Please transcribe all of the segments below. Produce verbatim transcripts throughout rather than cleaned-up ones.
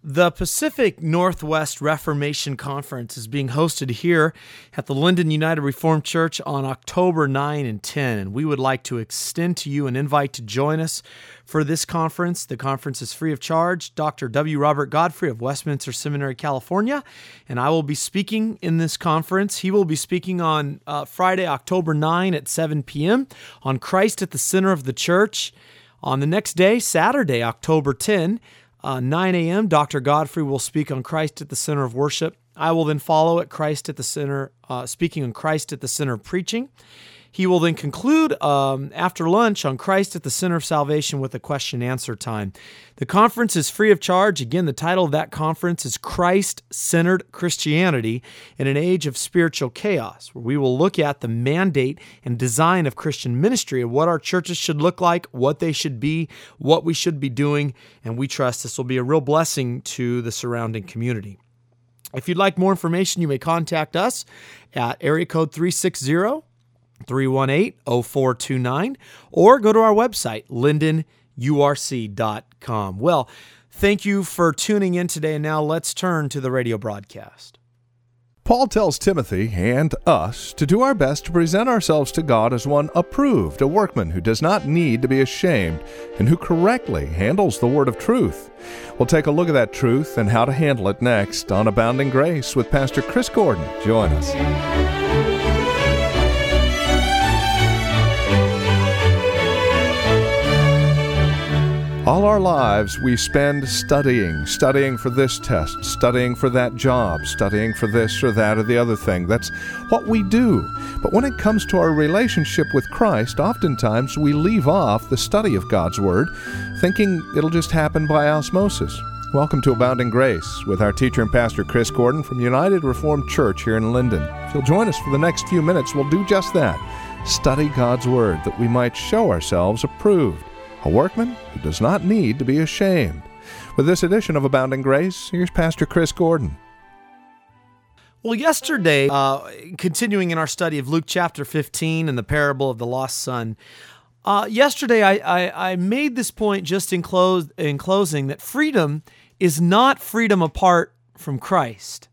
The Pacific Northwest Reformation Conference is being hosted here at the Linden United Reformed Church on October ninth and tenth, and we would like to extend to you an invite to join us for this conference. The conference is free of charge. Doctor W. Robert Godfrey of Westminster Seminary, California, and I will be speaking in this conference. He will be speaking on uh, Friday, October ninth at seven p.m. on Christ at the Center of the Church. On the next day, Saturday, October tenth, Uh, nine a.m., Doctor Godfrey will speak on Christ at the Center of Worship. I will then follow at Christ at the Center, uh, speaking on Christ at the Center of Preaching. He will then conclude um, after lunch on Christ at the Center of Salvation with a question-answer time. The conference is free of charge. Again, the title of that conference is Christ-Centered Christianity in an Age of Spiritual Chaos, where we will look at the mandate and design of Christian ministry, of what our churches should look like, what they should be, what we should be doing, and we trust this will be a real blessing to the surrounding community. If you'd like more information, you may contact us at area code three six zero, three one eight, zero four two nine, or go to our website, linden u r c dot com. Well, thank you for tuning in today, and now let's turn to the radio broadcast. Paul tells Timothy and us to do our best to present ourselves to God as one approved, a workman who does not need to be ashamed and who correctly handles the word of truth. We'll take a look at that truth and how to handle it next on Abounding Grace with Pastor Chris Gordon. Join us. All our lives we spend studying, studying for this test, studying for that job, studying for this or that or the other thing. That's what we do. But when it comes to our relationship with Christ, oftentimes we leave off the study of God's Word, thinking it'll just happen by osmosis. Welcome to Abounding Grace with our teacher and pastor Chris Gordon from United Reformed Church here in Linden. If you'll join us for the next few minutes, we'll do just that. Study God's Word that we might show ourselves approved. A workman who does not need to be ashamed. With this edition of Abounding Grace, here's Pastor Chris Gordon. Well, yesterday, uh, continuing in our study of Luke chapter fifteen and the parable of the lost son, uh, yesterday I, I, I made this point just in, close, in closing that freedom is not freedom apart from Christ.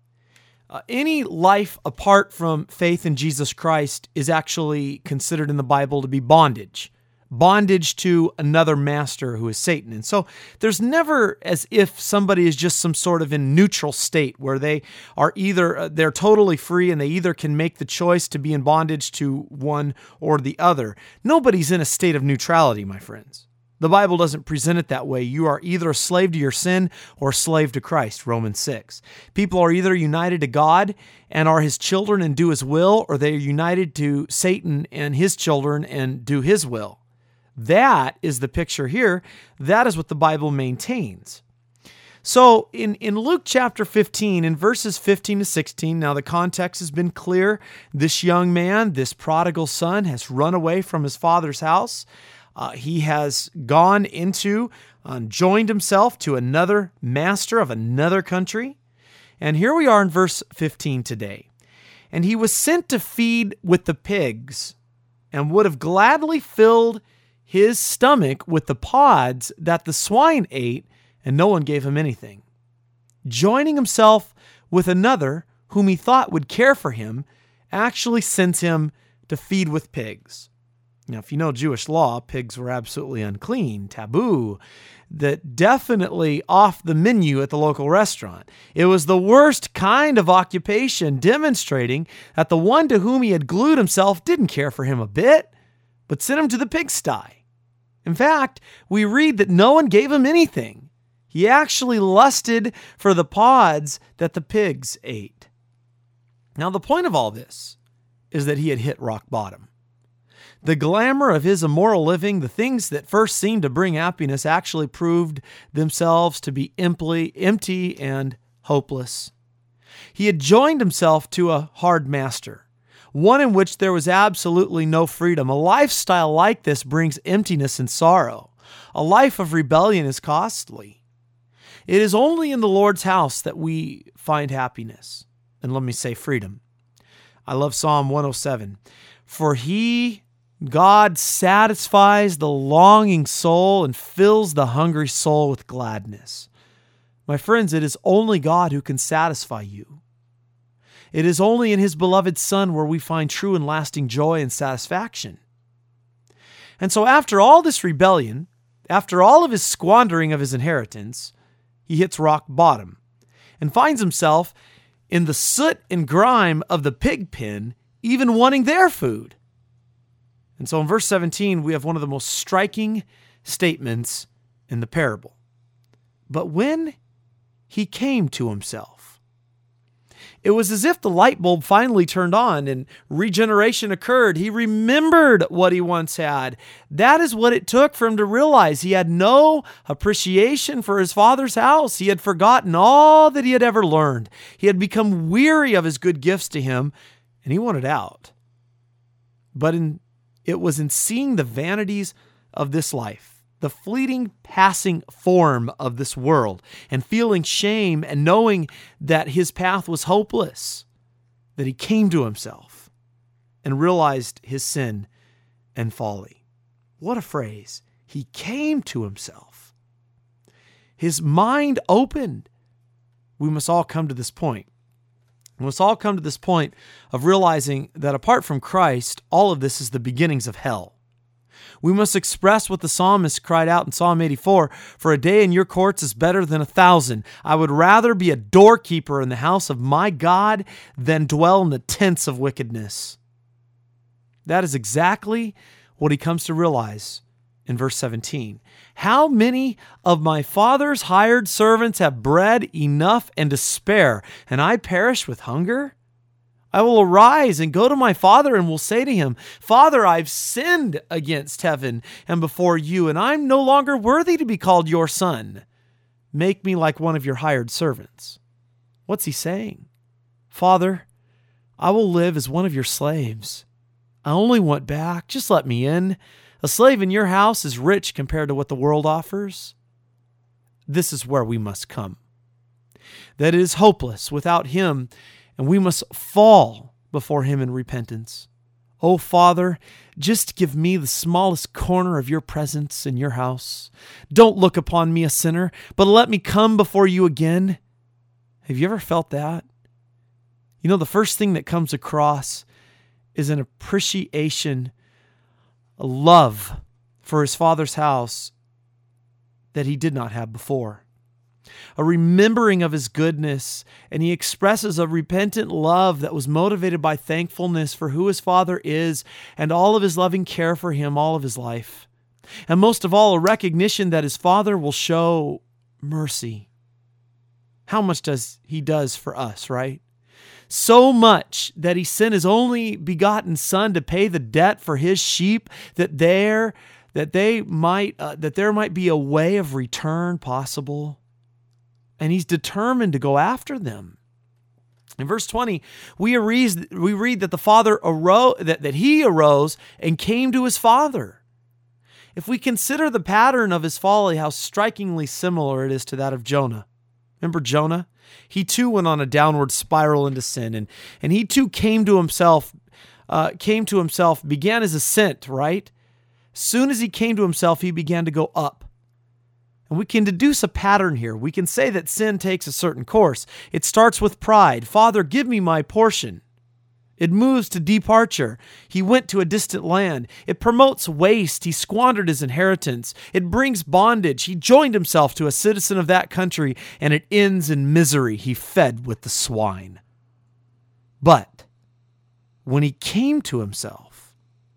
Uh, any life apart from faith in Jesus Christ is actually considered in the Bible to be bondage. Bondage to another master who is Satan. And so there's never as if somebody is just some sort of in neutral state where they are either, they're totally free and they either can make the choice to be in bondage to one or the other. Nobody's in a state of neutrality, my friends. The Bible doesn't present it that way. You are either a slave to your sin or a slave to Christ, Romans six. People are either united to God and are His children and do His will, or they are united to Satan and his children and do his will. That is the picture here. That is what the Bible maintains. So in, in Luke chapter fifteen, in verses fifteen to sixteen, now the context has been clear. This young man, this prodigal son, has run away from his father's house. Uh, he has gone into, uh, joined himself to another master of another country. And here we are in verse fifteen today. And he was sent to feed with the pigs and would have gladly filled his stomach with the pods that the swine ate, and no one gave him anything. Joining himself with another whom he thought would care for him actually sends him to feed with pigs. Now, if you know Jewish law, pigs were absolutely unclean, taboo, that definitely off the menu at the local restaurant. It was the worst kind of occupation, demonstrating that the one to whom he had glued himself didn't care for him a bit, but sent him to the pigsty. In fact, we read that no one gave him anything. He actually lusted for the pods that the pigs ate. Now, the point of all this is that he had hit rock bottom. The glamour of his immoral living, the things that first seemed to bring happiness, actually proved themselves to be empty, empty and hopeless. He had joined himself to a hard master, one in which there was absolutely no freedom. A lifestyle like this brings emptiness and sorrow. A life of rebellion is costly. It is only in the Lord's house that we find happiness. And let me say freedom. I love Psalm one oh seven. For He, God, satisfies the longing soul and fills the hungry soul with gladness. My friends, it is only God who can satisfy you. It is only in His beloved Son where we find true and lasting joy and satisfaction. And so after all this rebellion, after all of his squandering of his inheritance, he hits rock bottom and finds himself in the soot and grime of the pig pen, even wanting their food. And so in verse seventeen, we have one of the most striking statements in the parable. But when he came to himself, it was as if the light bulb finally turned on and regeneration occurred. He remembered what he once had. That is what it took for him to realize he had no appreciation for his father's house. He had forgotten all that he had ever learned. He had become weary of his good gifts to him, and he wanted out. But in, it was in seeing the vanities of this life, the fleeting passing form of this world, and feeling shame and knowing that his path was hopeless, that he came to himself and realized his sin and folly. What a phrase. He came to himself. His mind opened. We must all come to this point. We must all come to this point of realizing that apart from Christ, all of this is the beginnings of hell. We must express what the psalmist cried out in Psalm eighty-four, "For a day in your courts is better than a thousand. I would rather be a doorkeeper in the house of my God than dwell in the tents of wickedness." That is exactly what he comes to realize in verse seventeen. How many of my father's hired servants have bread enough and to spare, and I perish with hunger? I will arise and go to my father and will say to him, "Father, I've sinned against heaven and before you, and I'm no longer worthy to be called your son. Make me like one of your hired servants." What's he saying? Father, I will live as one of your slaves. I only want back. Just let me in. A slave in your house is rich compared to what the world offers. This is where we must come. That it is hopeless without him, and we must fall before him in repentance. Oh, Father, just give me the smallest corner of your presence in your house. Don't look upon me a sinner, but let me come before you again. Have you ever felt that? You know, the first thing that comes across is an appreciation, a love for his Father's house that he did not have before. A remembering of his goodness, and he expresses a repentant love that was motivated by thankfulness for who his Father is and all of his loving care for him all of his life. And most of all, a recognition that his Father will show mercy. How much does he does for us, right? So much that he sent his only begotten Son to pay the debt for his sheep, that there that they might uh, that there might be a way of return possible. And he's determined to go after them. In verse twenty, we read, we read that the father arose, that, that he arose and came to his father. If we consider the pattern of his folly, how strikingly similar it is to that of Jonah. Remember Jonah? He too went on a downward spiral into sin, and, and he too came to himself, uh, came to himself, began his ascent, right? As soon as he came to himself, he began to go up. And we can deduce a pattern here. We can say that sin takes a certain course. It starts with pride. Father, give me my portion. It moves to departure. He went to a distant land. It promotes waste. He squandered his inheritance. It brings bondage. He joined himself to a citizen of that country, and it ends in misery. He fed with the swine. But when he came to himself,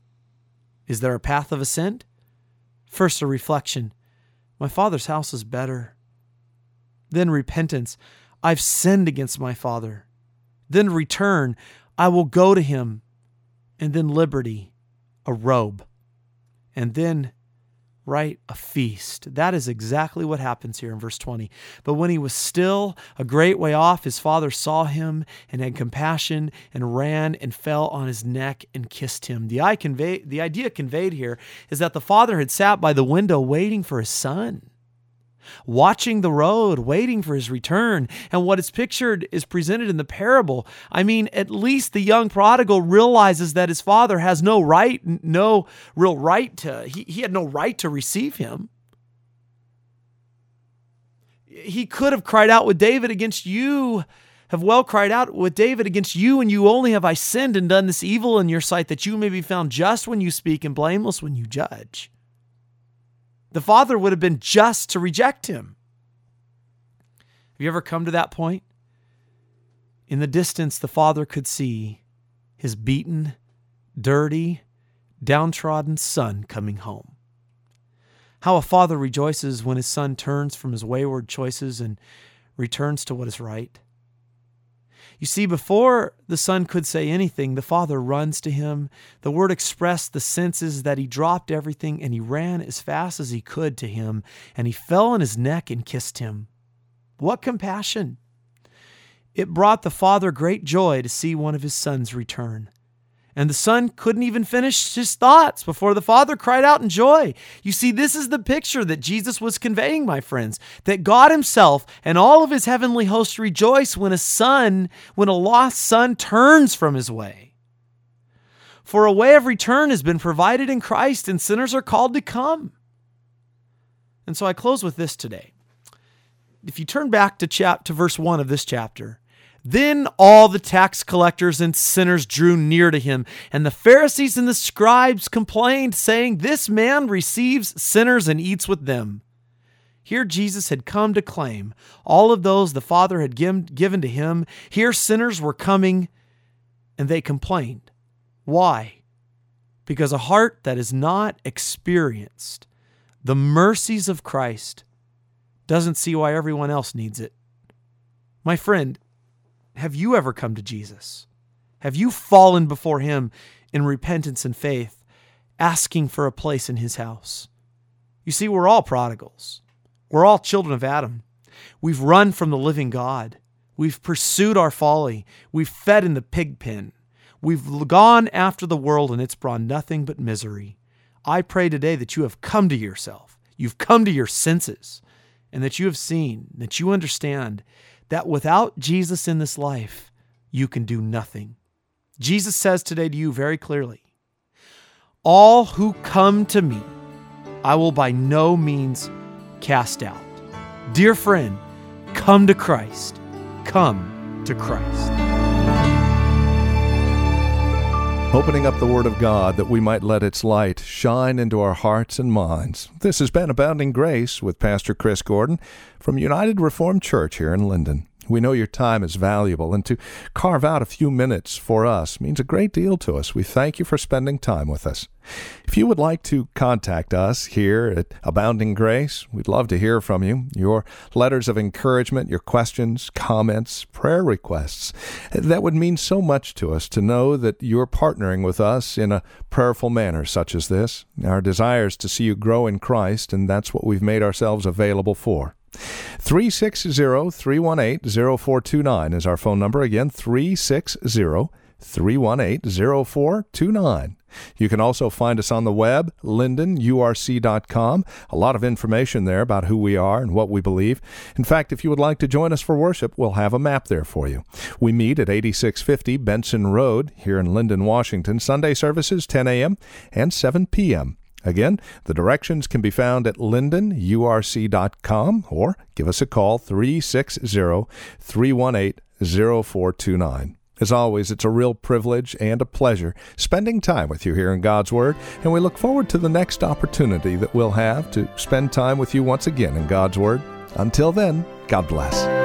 is there a path of ascent? First, a reflection. My Father's house is better. Then repentance. I've sinned against my Father. Then return. I will go to him. And then liberty, a robe. And then, right, a feast. That is exactly what happens here in verse twenty. But when he was still a great way off, his father saw him and had compassion and ran and fell on his neck and kissed him. The, eye convey, the idea conveyed here is that the father had sat by the window waiting for his son, watching the road, waiting for his return. And what is pictured is presented in the parable. I mean, at least the young prodigal realizes that his father has no right, no real right to, he, he had no right to receive him. He could have cried out with David against you, have well cried out with David against you, and you only have I sinned and done this evil in your sight, that you may be found just when you speak and blameless when you judge. The Father would have been just to reject him. Have you ever come to that point? In the distance, the Father could see his beaten, dirty, downtrodden son coming home. How a father rejoices when his son turns from his wayward choices and returns to what is right. You see, before the son could say anything, the father runs to him. The word expressed the sense is that he dropped everything and he ran as fast as he could to him, and he fell on his neck and kissed him. What compassion! It brought the father great joy to see one of his sons return. And the son couldn't even finish his thoughts before the father cried out in joy. You see, this is the picture that Jesus was conveying, my friends, that God himself and all of his heavenly hosts rejoice when a son, when a lost son turns from his way. For a way of return has been provided in Christ, and sinners are called to come. And so I close with this today. If you turn back to chap to verse one of this chapter, then all the tax collectors and sinners drew near to him, and the Pharisees and the scribes complained, saying, "This man receives sinners and eats with them." Here Jesus had come to claim all of those the Father had given to him. Here sinners were coming, and they complained. Why? Because a heart that has not experienced the mercies of Christ doesn't see why everyone else needs it. My friend, have you ever come to Jesus? Have you fallen before him in repentance and faith, asking for a place in his house? You see, we're all prodigals. We're all children of Adam. We've run from the living God. We've pursued our folly. We've fed in the pig pen. We've gone after the world, and it's brought nothing but misery. I pray today that you have come to yourself. You've come to your senses, and that you have seen, that you understand that without Jesus in this life, you can do nothing. Jesus says today to you very clearly, all who come to me, I will by no means cast out. Dear friend, come to Christ. Come to Christ. Opening up the Word of God that we might let its light shine into our hearts and minds. This has been Abounding Grace with Pastor Chris Gordon from United Reformed Church here in Linden. We know your time is valuable, and to carve out a few minutes for us means a great deal to us. We thank you for spending time with us. If you would like to contact us here at Abounding Grace, we'd love to hear from you. Your letters of encouragement, your questions, comments, prayer requests. That would mean so much to us to know that you're partnering with us in a prayerful manner such as this. Our desire is to see you grow in Christ, and that's what we've made ourselves available for. three six zero, three one eight, zero four two nine is our phone number. Again, three six zero, three one eight, zero four two nine. You can also find us on the web, linden u r c dot com. A lot of information there about who we are and what we believe. In fact, if you would like to join us for worship, we'll have a map there for you. We meet at eighty-six fifty Benson Road here in Linden, Washington. Sunday services ten a.m. and seven p.m. Again, the directions can be found at linden u r c dot com or give us a call three six zero, three one eight, zero four two nine. As always, it's a real privilege and a pleasure spending time with you here in God's Word, and we look forward to the next opportunity that we'll have to spend time with you once again in God's Word. Until then, God bless.